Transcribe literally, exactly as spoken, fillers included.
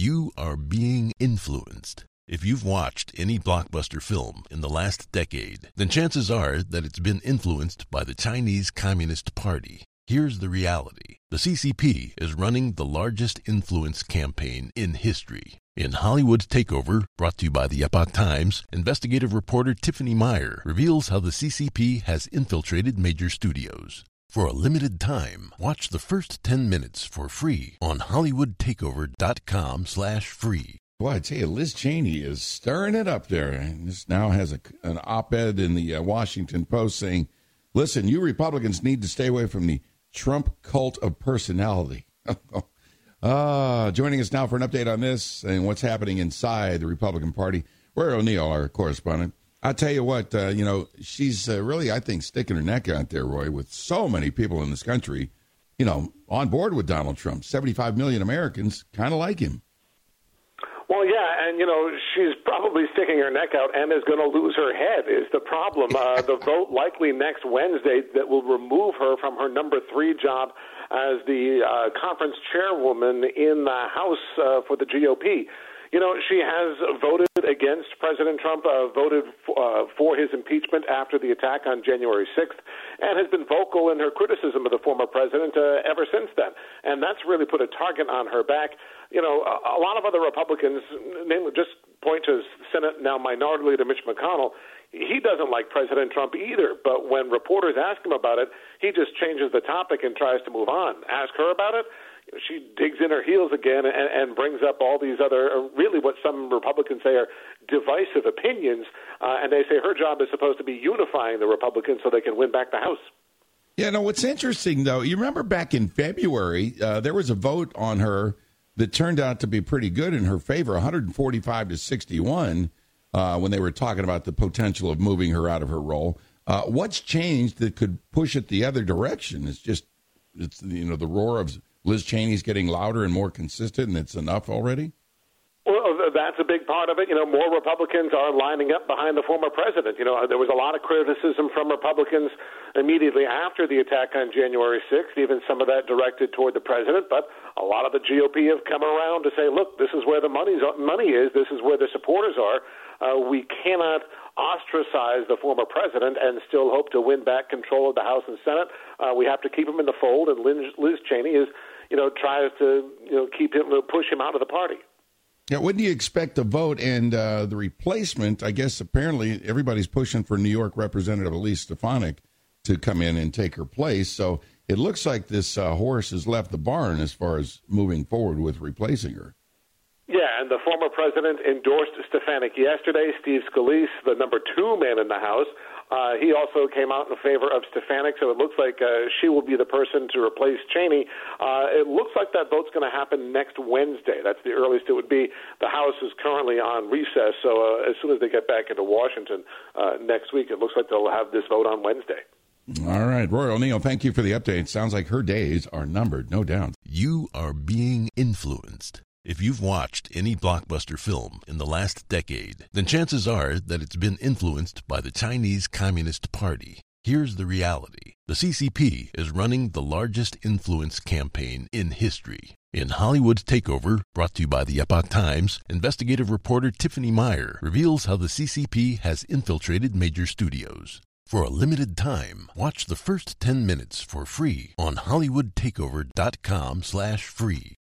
You are being influenced. If you've watched any blockbuster film in the last decade, then chances are that it's been influenced by the Chinese Communist Party. Here's the reality. The C C P is running the largest influence campaign in history. In Hollywood Takeover, brought to you by the Epoch Times, investigative reporter Tiffany Meyer reveals how the C C P has infiltrated major studios. For a limited time, watch the first ten minutes for free on hollywood takeover dot com slash free. Boy, I tell you, Liz Cheney is stirring it up there. And this now has a, an op-ed in the uh, Washington Post saying, listen, you Republicans need to stay away from the Trump cult of personality. uh, joining us now for an update on this and what's happening inside the Republican Party, Roy O'Neill, our correspondent. I'll tell you what, uh, you know, she's uh, really, I think, sticking her neck out there, Roy, with so many people in this country, you know, on board with Donald Trump. seventy-five million Americans kind of like him. Well, yeah, and, you know, she's probably sticking her neck out and is going to lose her head is the problem. Uh, the vote likely next Wednesday that will remove her from her number three job as the uh, conference chairwoman in the House uh, for the G O P. You know, she has voted against President Trump, uh, voted f- uh, for his impeachment after the attack on January sixth, and has been vocal in her criticism of the former president uh, ever since then. And that's really put a target on her back. You know, a, a lot of other Republicans, namely, just point to Senate now Minority Leader Mitch McConnell. He doesn't like President Trump either, but when reporters ask him about it, he just changes the topic and tries to move on. Ask her about it, she digs in her heels again and, and brings up all these other, really what some Republicans say are divisive opinions, uh, and they say her job is supposed to be unifying the Republicans so they can win back the House. Yeah, no, what's interesting, though, you remember back in February, uh, there was a vote on her that turned out to be pretty good in her favor, one forty-five to sixty-one, uh, when they were talking about the potential of moving her out of her role. Uh, what's changed that could push it the other direction? It's just, it's you know, the roar of Liz Cheney's getting louder and more consistent, and it's enough already? Well, that's a big part of it. You know, more Republicans are lining up behind the former president. You know, there was a lot of criticism from Republicans immediately after the attack on January sixth, even some of that directed toward the president. But a lot of the G O P have come around to say, look, this is where the money's, money is. This is where the supporters are. Uh, we cannot ostracize the former president and still hope to win back control of the House and Senate. Uh, we have to keep him in the fold, and Liz, Liz Cheney is, you know, tries to, you know, keep him, push him out of the party. Yeah, when do you expect the vote and uh, the replacement? I guess apparently everybody's pushing for New York Representative Elise Stefanik to come in and take her place. So it looks like this uh, horse has left the barn as far as moving forward with replacing her. Yeah, and the former president endorsed Stefanik yesterday. Steve Scalise, the number two man in the House, uh, he also came out in favor of Stefanik, so it looks like uh, she will be the person to replace Cheney. Uh, it looks like that vote's going to happen next Wednesday. That's the earliest it would be. The House is currently on recess, so uh, as soon as they get back into Washington uh, next week, it looks like they'll have this vote on Wednesday. All right, Roy O'Neill, thank you for the update. Sounds like her days are numbered, no doubt. You are being influenced. If you've watched any blockbuster film in the last decade, then chances are that it's been influenced by the Chinese Communist Party. Here's the reality. The C C P is running the largest influence campaign in history. In Hollywood Takeover, brought to you by the Epoch Times, investigative reporter Tiffany Meyer reveals how the C C P has infiltrated major studios. For a limited time, watch the first ten minutes for free on hollywood takeover dot com slash free.